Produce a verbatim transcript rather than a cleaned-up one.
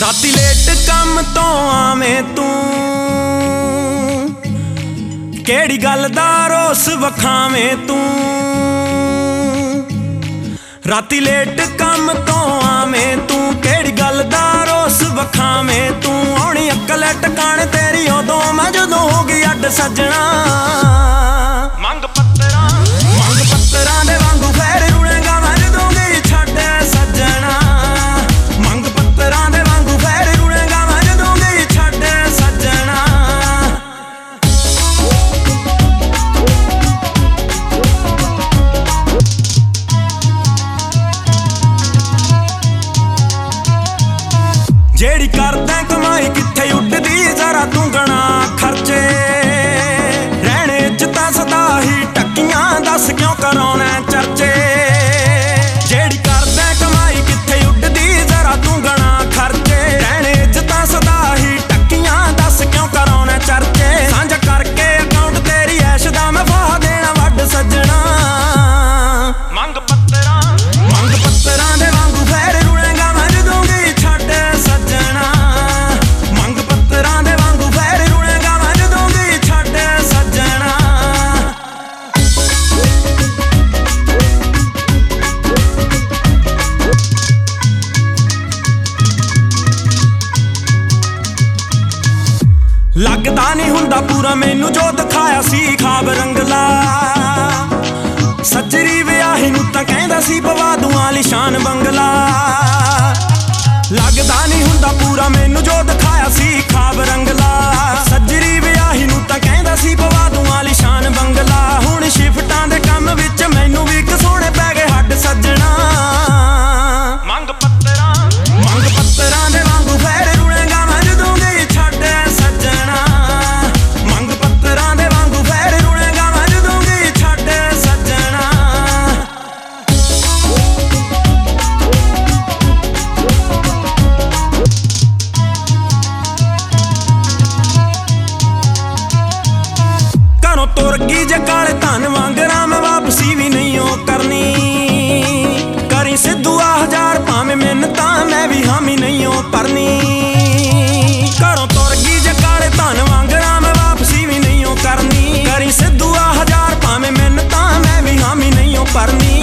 राती लेट काम तो आवें तू केड़ी गल दा रोस वखावें तू। राती लेट काम तो आवें तू केड़ी गल दा रोस वखावें तू। आउणी अक्ल टकाने तेरी उदों मैं जदों हो गई अड्ड सजना। मंग पत्तरां मंग पत्तरां दे वांगू फैर रुणेगा मैं जदों गई छड्ड सजना। मंग पत्तरां दे वांगू फैर रुणेगा मैं जदों गई छड्ड सजना। जेड़ी करदा कमाई कित्थे उड्डदी जरा तू गणा खर्चे। रहने च तां सदा ही टक्कियां दस क्यों कराउणा चर्चे। जेड़ी करदा कमाई कित्थे उड्डदी जरा तू गणा खर्चे। रहने च तां सदा ही टक्कियां दस क्यों कराउणा चर्चे। सांझा करके अकाउंट तेरी ऐश दा मैं फाह देना वड्ड सज्जणा। मंग पत्तरां मंग पत्तरां दे वांगू फैर रुणेगा मैं जदों गई छड्ड सज्जणा। मंग पत्तरां दे वांगू फैर रुणेगा मैं जदों गई छड्ड सज्जणा। लगदा नहीं हुंदा पूरा मैनू जो दिखाया सी खाब रंगला। सज्जरी विआही नूं तां कहंदा सी पवा दूं आलीशान बंगला। लगदा नहीं हुंदा पूरा मैनू जो दिखाया सी खाब रंगला। सज्जरी विआही नूं तां कहंदा सी पवा दूं आलीशान बंगला। हुण शिफ्टां दे कम विच मैनू भी घसोणे पै गए हड्ड सज्जणा। मंग पत्तरां मंग पत्तरां दे वांगू फैर रुणेगा मैं जदों गई छड्ड सज्जणा। मंग पत्तरां दे वांगू फैर रुणेगा मैं जदों गई छड्ड सज्जणा। घरों तुर गई जे काले धन वांगरा मैं वापसी भी नहीं ओ करनी। करी सिद्धू आ हजार भावें मिन्नतां मैं भी हामी नहीं ओ भरनी। घरों तुर गई जे काले धन वांगरा मैं वापसी भी नहीं ओ करनी। करी सिद्धू आ हजार भावें मिन्नतां मैं भी हामी नहीं ओ भरनी।